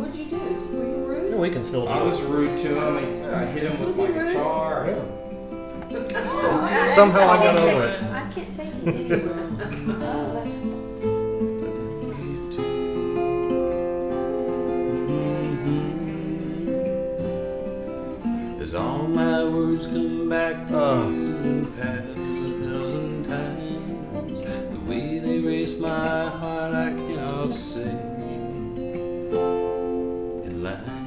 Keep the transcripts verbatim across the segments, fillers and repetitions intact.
What did you do? Were you rude? Yeah, we can still do I was it. rude to him. I hit him with Was my he rude? guitar. Yeah. Oh, I- Somehow I got can't over take- it. I can't take it anymore. Oh, that's As all my words come back to Oh. you and pass a thousand times, the way they race my heart I cannot say in line.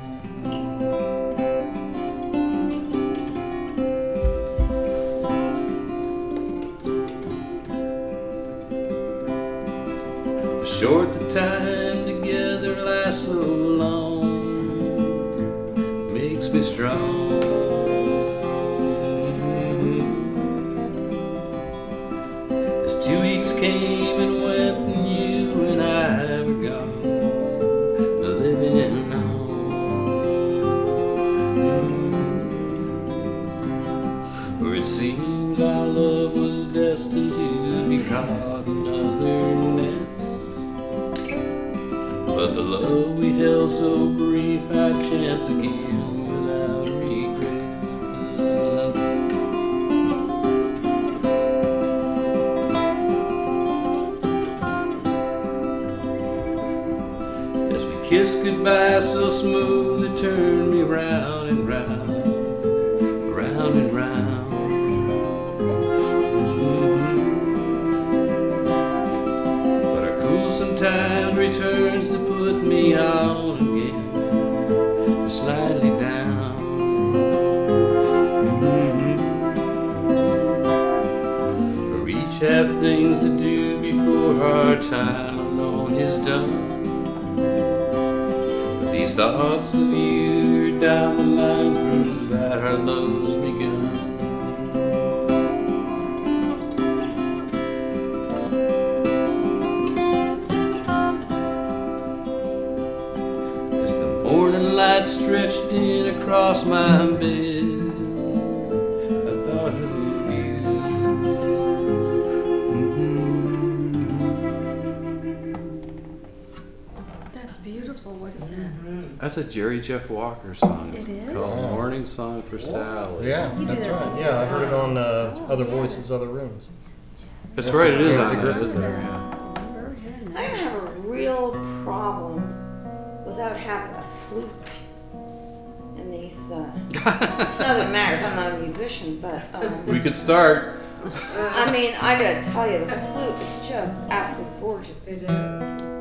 Short the time together lasts so long, makes me strong. As two weeks came and went and you and I were gone, living on. Where it seems our love was destined to be caught in other nets, but the love we held so brief had chance again without regret. As we kissed goodbye so smooth, it turned me round and round, round and round. But our cool sometimes returns to put me on again, slightly down. For each have things to do before our time alone is done. But these thoughts of you down the line proves that our love's begun. As the morning light stretched in across my bed, I thought of you. That's beautiful. What is that? That's a Jerry Jeff Walker song. It's It is? called Morning Song for Sally. Yeah, You that's did it. right. Yeah, I heard it on uh, Oh, Other yeah. Voices, Other Rooms. That's right, it is Nancy on there, Griffith. isn't it? Yeah. Very good. I'm gonna have a real problem without having a flute in these. Uh, not that it matters. I'm not a musician, but um, We could start. I mean, I gotta tell you, the flute is just absolutely gorgeous. It is.